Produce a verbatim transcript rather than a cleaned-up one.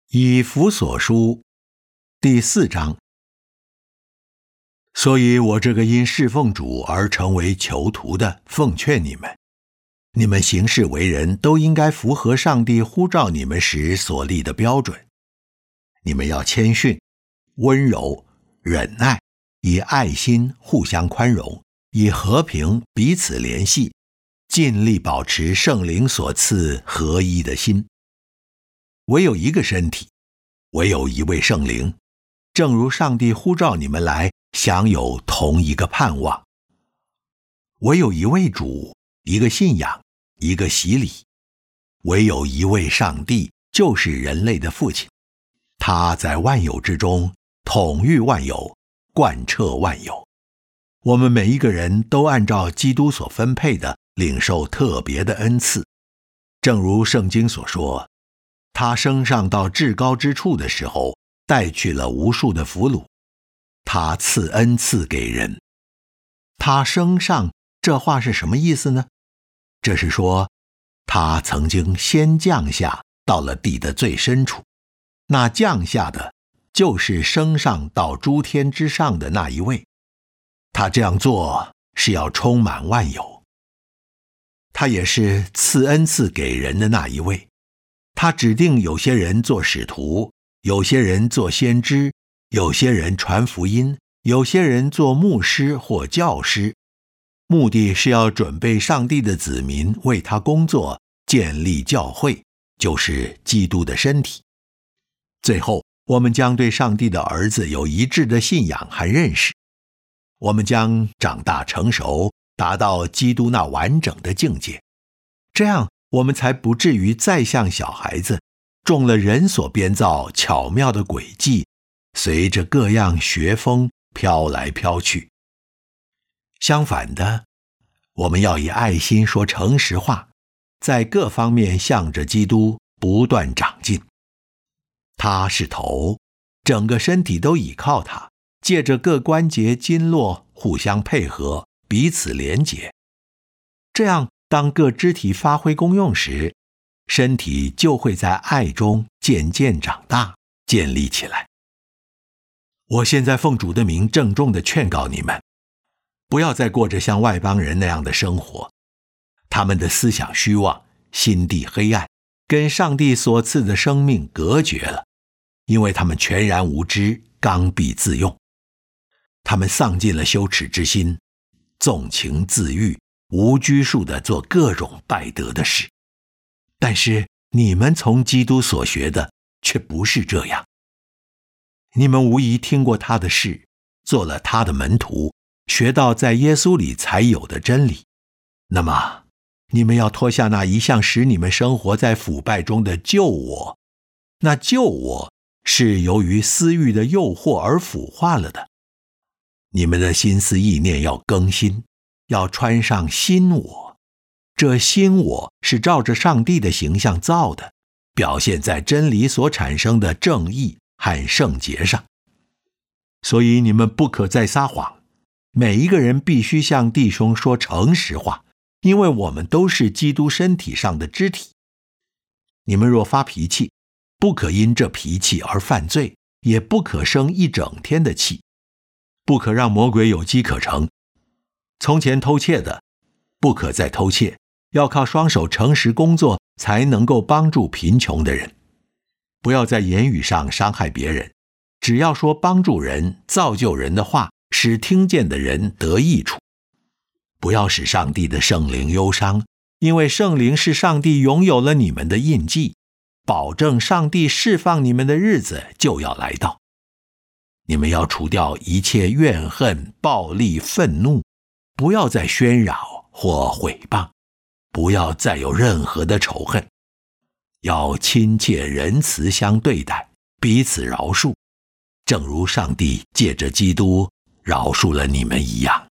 以弗所书第四章。所以我这个因侍奉主而成为囚徒的，奉劝你们，你们行事为人都应该符合上帝呼召你们时所立的标准。你们要谦逊、温柔、忍耐，以爱心互相宽容，以和平彼此联系，尽力保持圣灵所赐合一的心。唯有一个身体，唯有一位圣灵，正如上帝呼召你们来享有同一个盼望。唯有一位主，一个信仰，一个洗礼。唯有一位上帝，就是人类的父亲。他在万有之中统御万有，贯彻万有。我们每一个人都按照基督所分配的领受特别的恩赐。正如圣经所说，他升上到至高之处的时候，带去了无数的俘虏。他赐恩赐给人。他升上，这话是什么意思呢？这是说，他曾经先降下到了地的最深处。那降下的，就是升上到诸天之上的那一位。他这样做是要充满万有。他也是赐恩赐给人的那一位。他指定有些人做使徒，有些人做先知，有些人传福音，有些人做牧师或教师，目的是要准备上帝的子民为他工作，建立教会，就是基督的身体。最后，我们将对上帝的儿子有一致的信仰和认识。我们将长大成熟，达到基督那完整的境界。这样，我们才不至于再像小孩子，中了人所编造巧妙的诡计，随着各样学风飘来飘去。相反的，我们要以爱心说诚实话，在各方面向着基督不断长进。他是头，整个身体都倚靠他，借着各关节经络互相配合，彼此连结。这样，当各肢体发挥功用时，身体就会在爱中渐渐长大，建立起来。我现在奉主的名郑重地劝告你们，不要再过着像外邦人那样的生活。他们的思想虚妄，心地黑暗，跟上帝所赐的生命隔绝了，因为他们全然无知，刚愎自用。他们丧尽了羞耻之心，纵情自欲，无拘束地做各种败德的事。但是你们从基督所学的却不是这样。你们无疑听过他的事，做了他的门徒，学到在耶稣里才有的真理。那么你们要脱下那一向使你们生活在腐败中的旧我。那旧我是由于私欲的诱惑而腐化了的。你们的心思意念要更新，要穿上新我。这新我是照着上帝的形象造的，表现在真理所产生的正义和圣洁上。所以你们不可再撒谎，每一个人必须向弟兄说诚实话，因为我们都是基督身体上的肢体。你们若发脾气，不可因这脾气而犯罪，也不可生一整天的气，不可让魔鬼有机可乘。从前偷窃的，不可再偷窃，要靠双手诚实工作，才能够帮助贫穷的人。不要在言语上伤害别人，只要说帮助人、造就人的话，使听见的人得益处。不要使上帝的圣灵忧伤，因为圣灵是上帝拥有了你们的印记，保证上帝释放你们的日子就要来到。你们要除掉一切怨恨、暴力、愤怒，不要再喧扰或毁谤，不要再有任何的仇恨，要亲切仁慈相对待，彼此饶恕，正如上帝借着基督饶恕了你们一样。